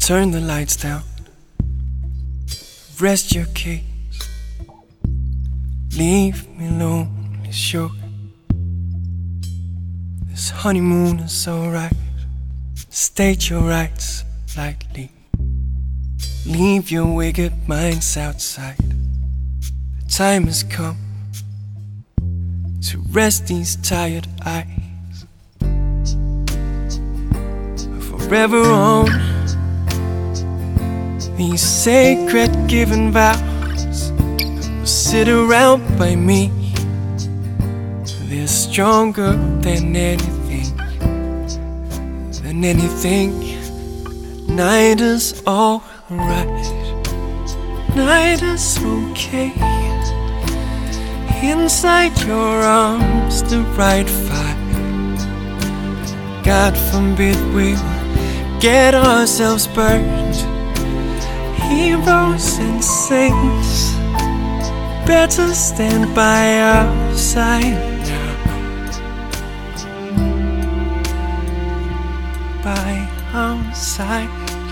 Turn the lights down, rest your case. Leave me lonely, sure. This honeymoon is alright. State your rights lightly. Leave your wicked minds outside. The time has come to rest these tired eyes. Forever on these sacred given vows will sit around by me. They're stronger than anything, Night is alright, night is okay. Inside your arms the right fire. God forbid we'll get ourselves burned. Heroes and saints, better stand by our side now. By our side.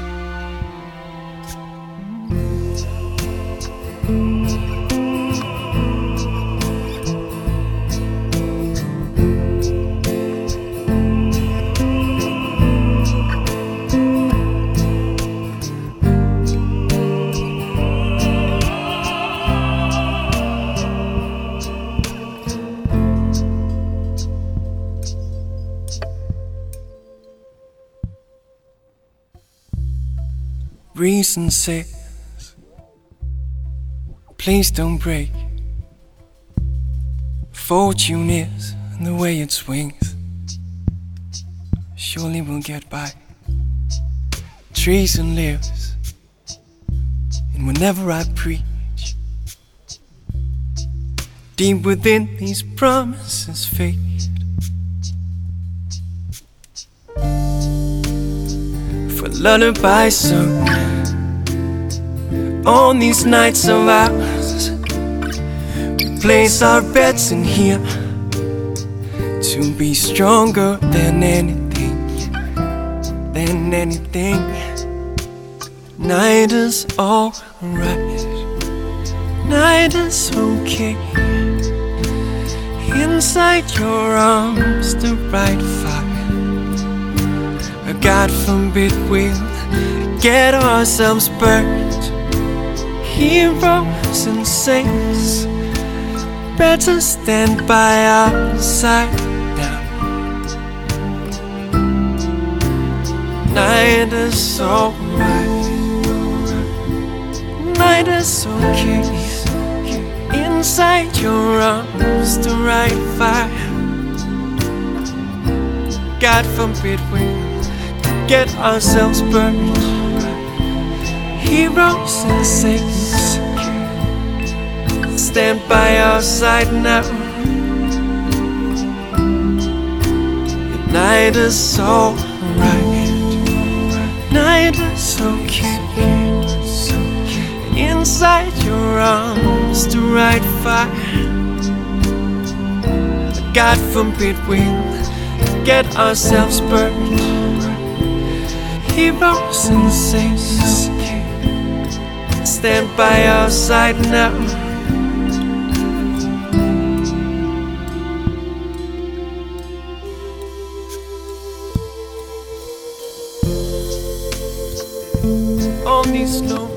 Reason says, please don't break. Fortune is the way it swings. Surely we'll get by. Treason lives, and whenever I preach, deep within these promises fade. For lullaby sung on these nights of ours, we place our bets in here to be stronger than anything, Night is alright, night is okay. Inside your arms the right fire. God forbid we'll get ourselves burned. Heroes and saints, better stand by our side now. Night is alright, night is okay. Inside your arms the right fire. God forbid we'll get ourselves burned. Heroes and saints, stand by our side now. The night is alright, night is okay. Inside your arms the right fire. God forbid we'll get ourselves burned. Heroes and saints, stand by our side now. On these lonely